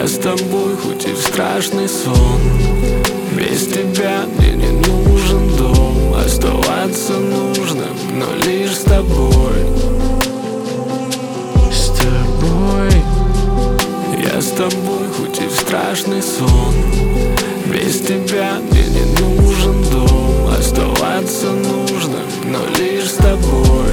Я с тобой, хоть и в страшный сон. Без тебя мне не нужен дом. Оставаться нужно, но лишь с тобой. С тобой. Я с тобой, хоть и в страшный сон. Без тебя мне не нужен дом. Оставаться нужно, но лишь с тобой.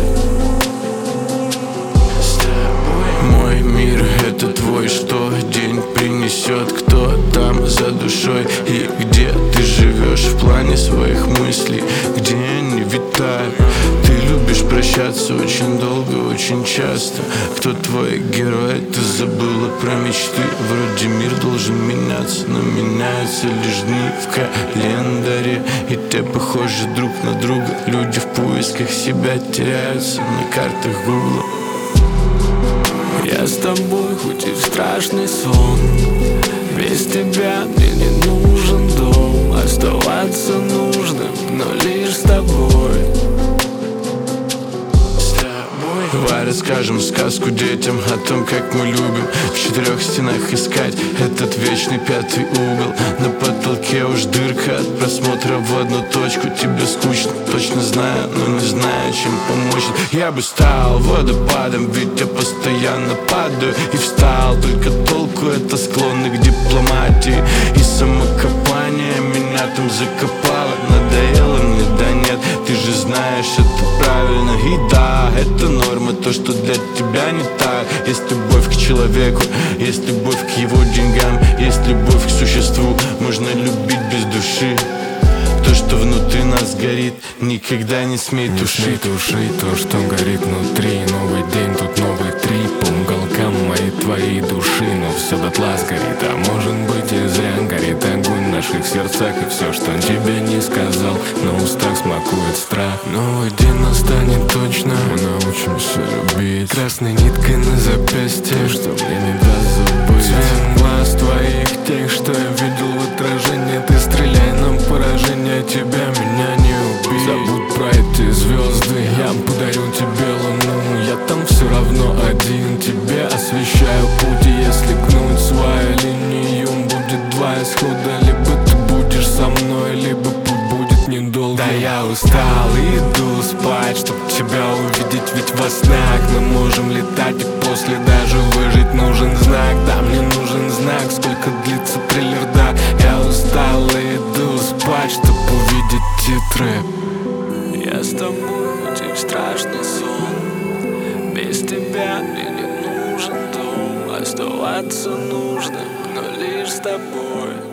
Мой мир — это твой, что день принесет, кто там за душой и где ты живешь в плане своих мыслей, где они витают. Ты любишь прощаться очень долго, очень часто. Кто твой герой, ты забыла про мечты. Вроде мир должен меняться, но меняются лишь дни в календаре. И те похожи друг на друга. Люди в поисках себя теряются на картах Гугла. Я с тобой, хоть и в страшный сон. Без тебя мне не нужен дом. Оставаться нужно, но лишь с тобой. Давай расскажем сказку детям о том, как мы любим в четырех стенах искать этот вечный пятый угол. На потолке уж дырка от просмотра в одну точку. Тебе скучно, точно знаю, но не знаю, чем помочь. Я бы стал водопадом, ведь я постоянно падаю. И встал, только толку это склонны к дипломатии. И самокопание меня там закопало. Надоело мне, да нет, ты же знаешь, это правильно. И да, это норма, то, что для тебя не так. Есть любовь к человеку, есть любовь к его деньгам, есть любовь к существу. Можно любить без души. То, что внутри нас горит, никогда не смей тушить. Не туши то, что горит внутри. Новый день, тут новый трип. По уголкам моей твоей души. Но все дотла сгорит, а может быть и зря. Горит огонь в наших сердцах. И все, что он тебе не сказал, на устах смакует страх. Новый день настанет точно. Мы научимся любить. Красной ниткой на запястье, что мне не даст забыть. Цвет глаз твоих, тех, что я видел в отражении. Ты стреляй нам поражение, тебя меня не убить. Забудь про эти звезды, я подарю тебе луну. Я там все равно один, тебе освещаю путь. И если гнуть свою линию, будет два исхода. Либо ты будешь со мной, либо путь будет недолгим. Да я устал и иду спать, чтоб тебя увидеть, ведь во снах мы можем летать. И после даже выжить нужен знак. Да, мне нужен знак, сколько длится триллер, да. Я устал и иду спать, чтоб увидеть титры. Я с тобой, хоть и в страшный сон. Без тебя мне не нужен дом. Оставаться нужно, но лишь с тобой.